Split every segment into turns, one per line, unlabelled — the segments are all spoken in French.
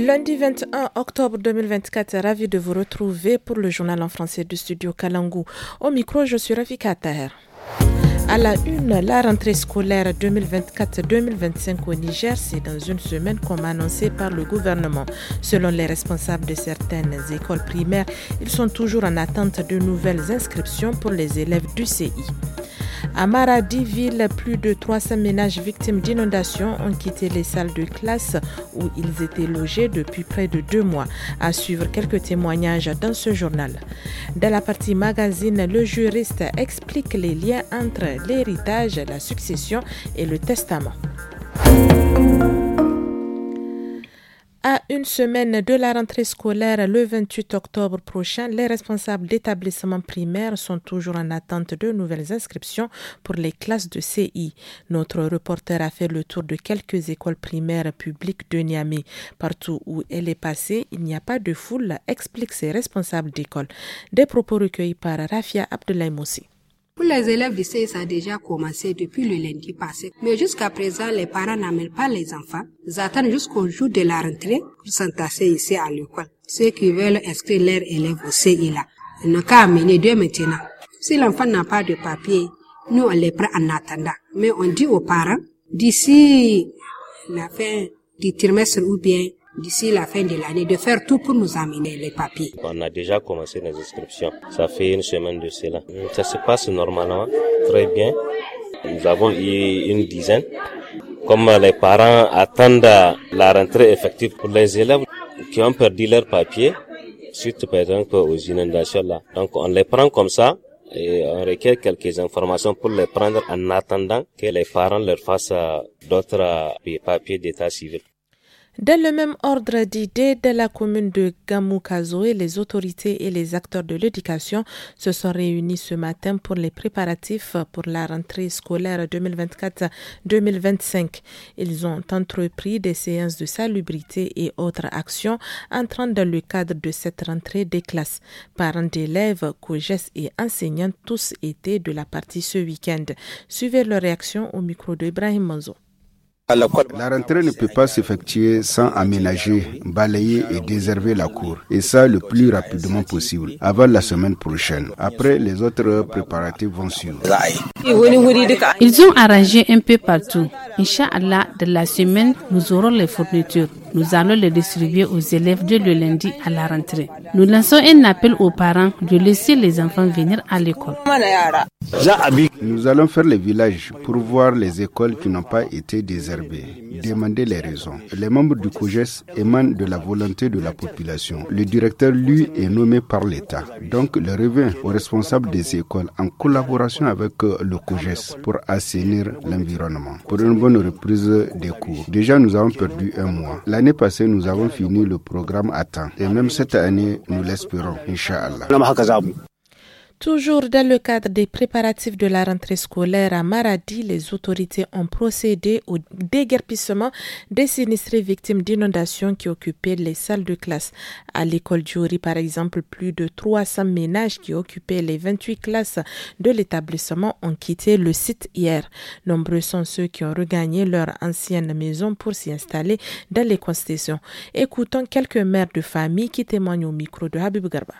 Lundi 21 octobre 2024, ravi de vous retrouver pour le journal en français du studio Kalangu. Au micro, je suis Rafika Taher. À la une, la rentrée scolaire 2024-2025 au Niger, c'est dans une semaine comme annoncé par le gouvernement. Selon les responsables de certaines écoles primaires, ils sont toujours en attente de nouvelles inscriptions pour les élèves du CI. À Maradi, ville, plus de 300 ménages victimes d'inondations ont quitté les salles de classe où ils étaient logés depuis près de 2 mois. À suivre quelques témoignages dans ce journal. Dans la partie magazine, le juriste explique les liens entre l'héritage, la succession et le testament. À une semaine de la rentrée scolaire, le 28 octobre prochain, les responsables d'établissements primaires sont toujours en attente de nouvelles inscriptions pour les classes de CI. Notre reporter a fait le tour de quelques écoles primaires publiques de Niamey. Partout où elle est passée, il n'y a pas de foule, expliquent ses responsables d'école. Des propos recueillis par Rafia Abdoulaye Moussi.
Pour les élèves du CI, ça a déjà commencé depuis le lundi passé. Mais jusqu'à présent, les parents n'amènent pas les enfants. Ils attendent jusqu'au jour de la rentrée pour s'entasser ici à l'école. Ceux qui veulent inscrire leurs élèves au CI là, ils n'ont qu'à amener deux maintenant. Si l'enfant n'a pas de papier, nous on les prend en attendant. Mais on dit aux parents, d'ici la fin du trimestre ou bien d'ici la fin de l'année, de faire tout pour nous amener les papiers.
On a déjà commencé les inscriptions. Ça fait une semaine de cela. Ça se passe normalement, très bien. Nous avons eu une dizaine. Comme les parents attendent la rentrée effective pour les élèves qui ont perdu leurs papiers, suite par exemple aux inondations là. Donc on les prend comme ça et on requiert quelques informations pour les prendre en attendant que les parents leur fassent d'autres papiers d'état civil.
Dans le même ordre d'idées, de la commune de Gamoukazoé, les autorités et les acteurs de l'éducation se sont réunis ce matin pour les préparatifs pour la rentrée scolaire 2024-2025. Ils ont entrepris des séances de salubrité et autres actions entrant dans le cadre de cette rentrée des classes. Parents d'élèves, COGES et enseignants, tous étaient de la partie ce week-end. Suivez leur réaction au micro de Ibrahim Manzo.
La rentrée ne peut pas s'effectuer sans aménager, balayer et désherber la cour. Et ça le plus rapidement possible, avant la semaine prochaine. Après, les autres préparatifs vont suivre.
Ils ont arrangé un peu partout. Inch'Allah, de la semaine, nous aurons les fournitures. Nous allons les distribuer aux élèves dès le lundi à la rentrée. Nous lançons un appel aux parents de laisser les enfants venir à l'école.
Nous allons faire les villages pour voir les écoles qui n'ont pas été désherbées, demander les raisons. Les membres du COGES émanent de la volonté de la population. Le directeur, lui, est nommé par l'État. Donc, le revient aux responsables des écoles en collaboration avec le COGES pour assainir l'environnement, pour une bonne reprise des cours. Déjà, nous avons perdu 1 mois. L'année passée, nous avons fini le programme à temps. Et même cette année, nous l'espérons, Inch'Allah.
Toujours dans le cadre des préparatifs de la rentrée scolaire à Maradi, les autorités ont procédé au déguerpissement des sinistrés victimes d'inondations qui occupaient les salles de classe. À l'école Djouri, par exemple, plus de 300 ménages qui occupaient les 28 classes de l'établissement ont quitté le site hier. Nombreux sont ceux qui ont regagné leur ancienne maison pour s'y installer dans les concessions. Écoutons quelques mères de famille qui témoignent au micro de Habib Garba.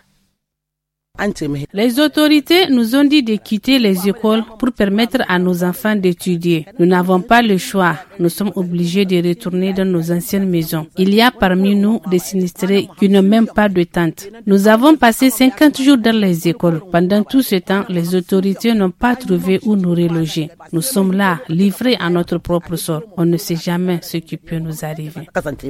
Les autorités nous ont dit de quitter les écoles pour permettre à nos enfants d'étudier. Nous n'avons pas le choix. Nous sommes obligés de retourner dans nos anciennes maisons. Il y a parmi nous des sinistrés qui n'ont même pas de tente. Nous avons passé 50 jours dans les écoles. Pendant tout ce temps, les autorités n'ont pas trouvé où nous reloger. Nous sommes là, livrés à notre propre sort. On ne sait jamais ce qui peut nous arriver.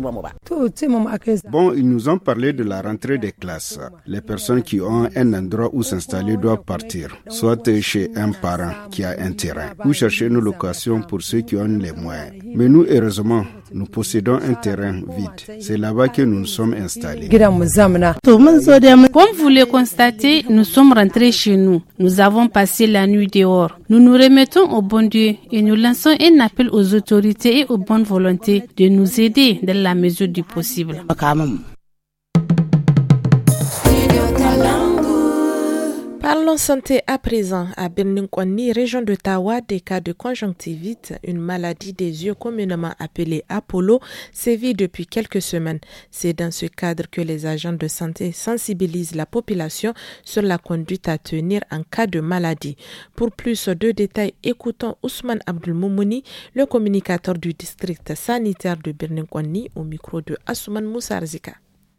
Bon, ils nous ont parlé de la rentrée des classes. Les personnes qui ont un endroit où s'installer doivent partir, soit chez un parent qui a un terrain, ou chercher une location pour ceux qui ont les moyens. Mais nous, heureusement, nous possédons un terrain vide. C'est là-bas que nous nous sommes installés.
Comme vous le constatez, nous sommes rentrés chez nous. Nous avons passé la nuit dehors. Nous nous remettons au bon Dieu et nous lançons un appel aux autorités et aux bonnes volontés de nous aider dans la mesure du possible.
Parlons santé à présent. À Birninkwani, région de Tawa, des cas de conjonctivite, une maladie des yeux communément appelée Apollo, sévit depuis quelques semaines. C'est dans ce cadre que les agents de santé sensibilisent la population sur la conduite à tenir en cas de maladie. Pour plus de détails, écoutons Ousmane Abdulmoumouni, le communicateur du district sanitaire de Birninkwani, au micro de Assouman Moussarzika.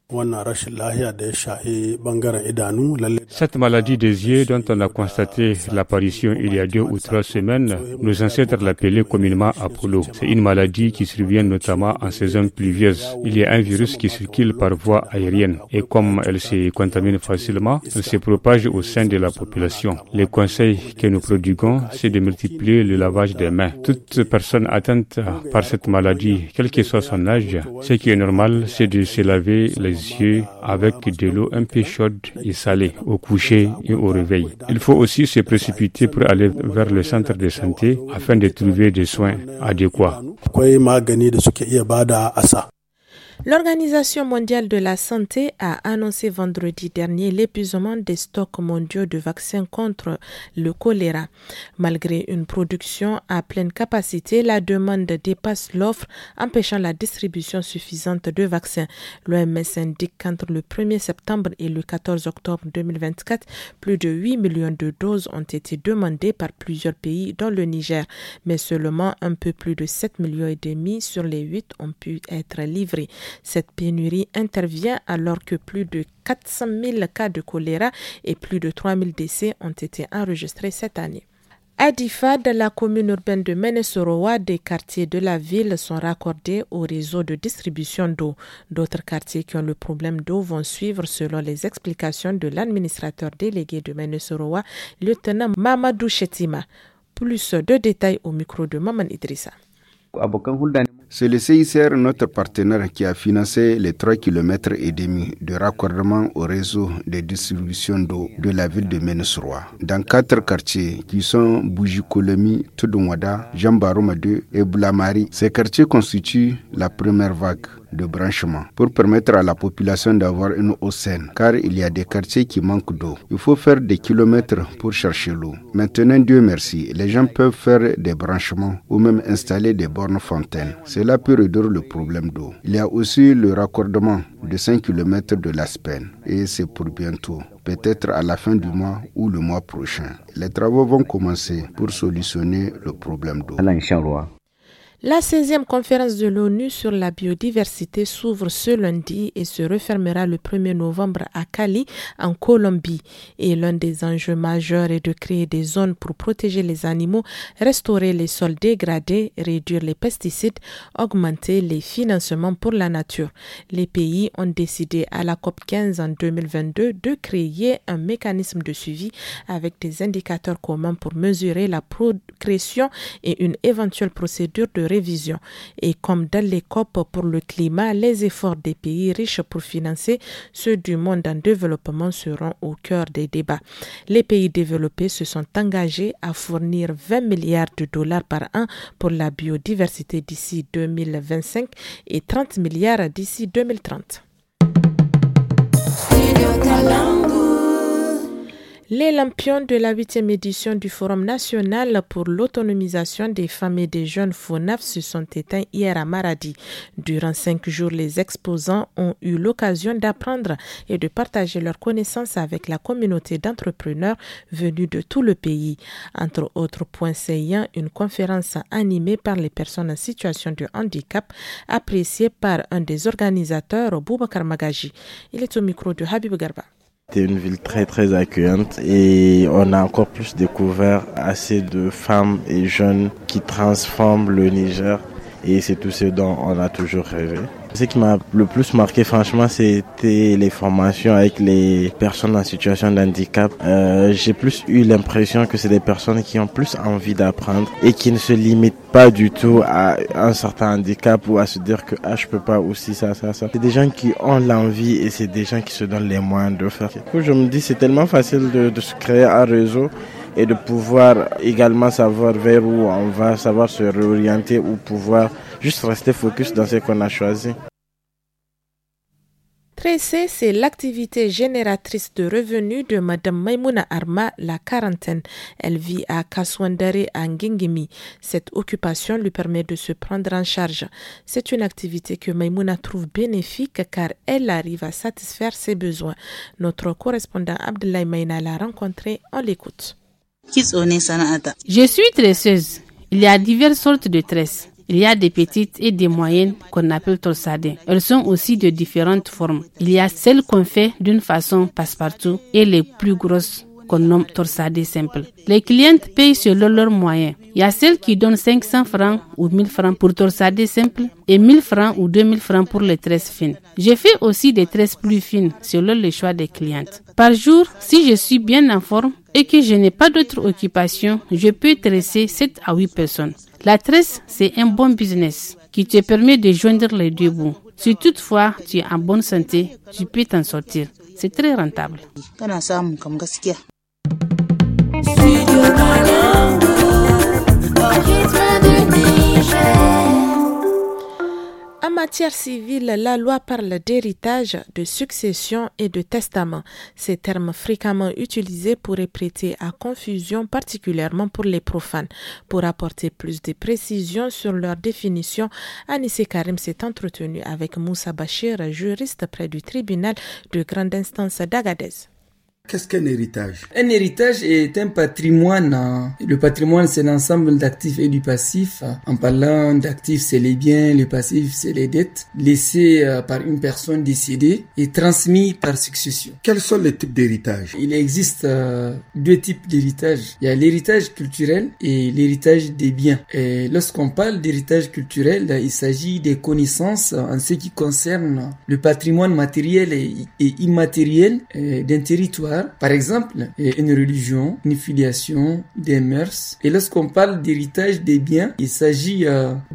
Cette maladie des yeux dont on a constaté l'apparition il y a 2 ou 3 semaines, nos ancêtres l'appelaient communément Apollo. C'est une maladie qui survient notamment en saison pluvieuse. Il y a un virus qui circule par voie aérienne et comme elle se contamine facilement, elle se propage au sein de la population. Les conseils que nous prodiguons, c'est de multiplier le lavage des mains. Toute personne atteinte par cette maladie, quel que soit son âge, ce qui est normal, c'est de se laver les yeux avec de l'eau un peu chaude et salée au coucher et au réveil. Il faut aussi se précipiter pour aller vers le centre de santé afin de trouver des soins adéquats.
L'Organisation mondiale de la santé a annoncé vendredi dernier l'épuisement des stocks mondiaux de vaccins contre le choléra. Malgré une production à pleine capacité, la demande dépasse l'offre, empêchant la distribution suffisante de vaccins. L'OMS indique qu'entre le 1er septembre et le 14 octobre 2024, plus de 8 millions de doses ont été demandées par plusieurs pays, dont le Niger, mais seulement un peu plus de 7,5 millions sur les 8 ont pu être livrés. Cette pénurie intervient alors que plus de 400 000 cas de choléra et plus de 3 000 décès ont été enregistrés cette année. À Difa, dans la commune urbaine de Menesoroa, des quartiers de la ville sont raccordés au réseau de distribution d'eau. D'autres quartiers qui ont le problème d'eau vont suivre selon les explications de l'administrateur délégué de Menesoroa, lieutenant Mamadou Chetima. Plus de détails au micro de Maman Idrissa.
C'est le CICR, notre partenaire, qui a financé les 3,5 km de raccordement au réseau de distribution d'eau de la ville de Menesoroa. Dans 4 quartiers qui sont Boujikolomi, Tudunwada, Jambaroma 2 et Boulamari, ces quartiers constituent la première vague de branchement pour permettre à la population d'avoir une eau saine, car il y a des quartiers qui manquent d'eau. Il faut faire des kilomètres pour chercher l'eau. Maintenant, Dieu merci, les gens peuvent faire des branchements ou même installer des bornes fontaines. Cela peut réduire le problème d'eau. Il y a aussi le raccordement de 5 km de l'Aspen et c'est pour bientôt, peut-être à la fin du mois ou le mois prochain. Les travaux vont commencer pour solutionner le problème d'eau.
La 16e conférence de l'ONU sur la biodiversité s'ouvre ce lundi et se refermera le 1er novembre à Cali, en Colombie. Et l'un des enjeux majeurs est de créer des zones pour protéger les animaux, restaurer les sols dégradés, réduire les pesticides, augmenter les financements pour la nature. Les pays ont décidé à la COP15 en 2022 de créer un mécanisme de suivi avec des indicateurs communs pour mesurer la progression et une éventuelle procédure de révision. Et comme dans les COP pour le climat, les efforts des pays riches pour financer ceux du monde en développement seront au cœur des débats. Les pays développés se sont engagés à fournir 20 milliards de dollars par an pour la biodiversité d'ici 2025 et 30 milliards d'ici 2030. Les lampions de la 8e édition du Forum national pour l'autonomisation des femmes et des jeunes FONAF se sont éteints hier à Maradi. Durant 5 jours, les exposants ont eu l'occasion d'apprendre et de partager leurs connaissances avec la communauté d'entrepreneurs venus de tout le pays. Entre autres points saillants, une conférence animée par les personnes en situation de handicap, appréciée par un des organisateurs, Boubacar Magaji. Il est au micro de Habib Garba.
C'était une ville très très accueillante et on a encore plus découvert assez de femmes et jeunes qui transforment le Niger et c'est tout ce dont on a toujours rêvé. Ce qui m'a le plus marqué franchement c'était les formations avec les personnes en situation de handicap. J'ai plus eu l'impression que c'est des personnes qui ont plus envie d'apprendre et qui ne se limitent pas du tout à un certain handicap ou à se dire que je peux pas aussi ça. C'est des gens qui ont l'envie et c'est des gens qui se donnent les moyens de faire. Du coup, je me dis c'est tellement facile de se créer un réseau et de pouvoir également savoir vers où on va, savoir se réorienter ou pouvoir juste rester focus dans ce qu'on a choisi.
Tresser, c'est l'activité génératrice de revenus de Madame Maimouna Arma, la quarantaine. Elle vit à Kaswandare, à Ngingimi. Cette occupation lui permet de se prendre en charge. C'est une activité que Maimouna trouve bénéfique car elle arrive à satisfaire ses besoins. Notre correspondant Abdoulaye Maïna l'a rencontré, on l'écoute.
Je suis tresseuse. Il y a diverses sortes de tresses. Il y a des petites et des moyennes qu'on appelle torsadées. Elles sont aussi de différentes formes. Il y a celles qu'on fait d'une façon passe-partout et les plus grosses qu'on nomme torsadées simples. Les clientes payent selon leurs moyens. Il y a celles qui donnent 500 francs ou 1000 francs pour torsadées simples et 1000 francs ou 2000 francs pour les tresses fines. Je fais aussi des tresses plus fines selon le choix des clientes. Par jour, si je suis bien en forme et que je n'ai pas d'autre occupation, je peux tresser 7 à 8 personnes. La tresse, c'est un bon business qui te permet de joindre les deux bouts. Si toutefois tu es en bonne santé, tu peux t'en sortir. C'est très rentable.
En matière civile, la loi parle d'héritage, de succession et de testament. Ces termes fréquemment utilisés pourraient prêter à confusion, particulièrement pour les profanes. Pour apporter plus de précisions sur leur définition, Anissé Karim s'est entretenu avec Moussa Bachir, juriste près du tribunal de grande instance d'Agadez.
Qu'est-ce qu'un héritage?
Un héritage est un patrimoine. Le patrimoine, c'est l'ensemble d'actifs et du passif. En parlant d'actifs, c'est les biens, le passif, c'est les dettes, laissés par une personne décédée et transmis par succession.
Quels sont les types d'héritage?
Il existe deux types d'héritage. Il y a l'héritage culturel et l'héritage des biens. Et lorsqu'on parle d'héritage culturel, il s'agit des connaissances en ce qui concerne le patrimoine matériel et immatériel d'un territoire. Par exemple, une religion, une filiation, des mœurs. Et lorsqu'on parle d'héritage des biens, il s'agit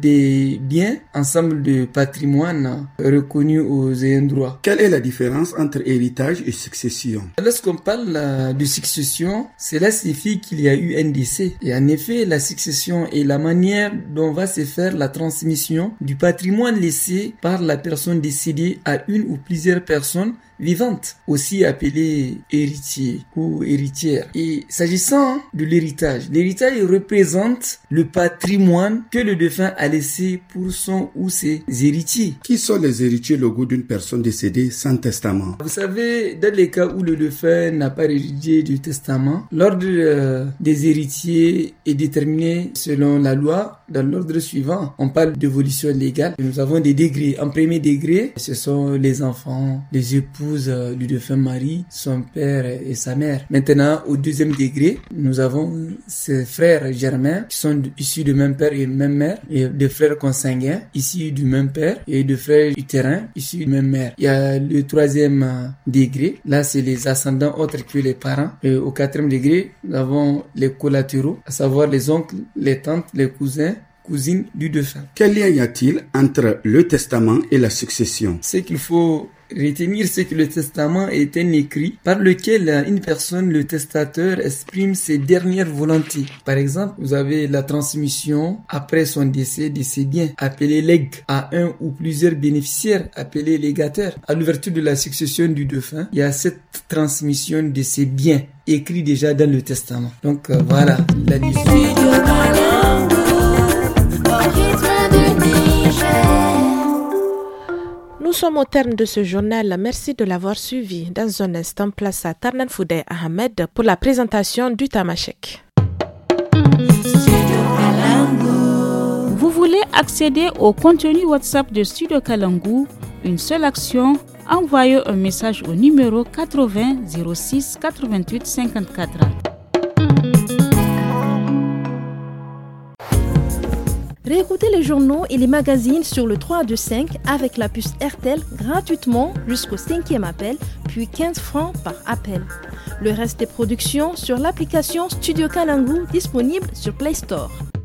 des biens, ensemble de patrimoine reconnus aux ayants droit.
Quelle est la différence entre héritage et succession?
Lorsqu'on parle de succession, cela signifie qu'il y a eu un décès. Et en effet, la succession est la manière dont va se faire la transmission du patrimoine laissé par la personne décédée à une ou plusieurs personnes vivantes, aussi appelées héritiers ou héritières. Et s'agissant de l'héritage représente le patrimoine que le défunt a laissé pour son ou ses héritiers.
Qui sont les héritiers légaux d'une personne décédée sans testament?
Vous savez, dans les cas où le défunt n'a pas rédigé du testament, l'ordre des héritiers est déterminé selon la loi dans l'ordre suivant. On parle d'évolution légale. Nous avons des degrés. En premier degré, ce sont les enfants, les époux du défunt mari, son père et sa mère. Maintenant, au deuxième degré, nous avons ses frères germains qui sont issus du même père et même mère, et des frères consanguins issus du même père et des frères utérins issus de même mère. Il y a le troisième degré, là c'est les ascendants autres que les parents. Et au quatrième degré, nous avons les collatéraux, à savoir les oncles, les tantes, les cousins, cousines du défunt.
Quel lien y a-t-il entre le testament et la succession?
Ce qu'il faut retenir, c'est que le testament est un écrit par lequel une personne, le testateur, exprime ses dernières volontés. Par exemple, vous avez la transmission après son décès de ses biens, appelé legs, à un ou plusieurs bénéficiaires, appelés légateurs. À l'ouverture de la succession du défunt, il y a cette transmission de ses biens, écrit déjà dans le testament. Donc voilà la liste.
Nous sommes au terme de ce journal. Merci de l'avoir suivi. Dans un instant, place à Tarnan Foudé Ahmed pour la présentation du Tamashek.
Vous voulez accéder au contenu WhatsApp de Studio Kalangu? Une seule action, envoyez un message au numéro 80 06 88 54.
Réécoutez les journaux et les magazines sur le 325 avec la puce RTL gratuitement jusqu'au 5e appel, puis 15 francs par appel. Le reste des productions sur l'application Studio Kalangu disponible sur Play Store.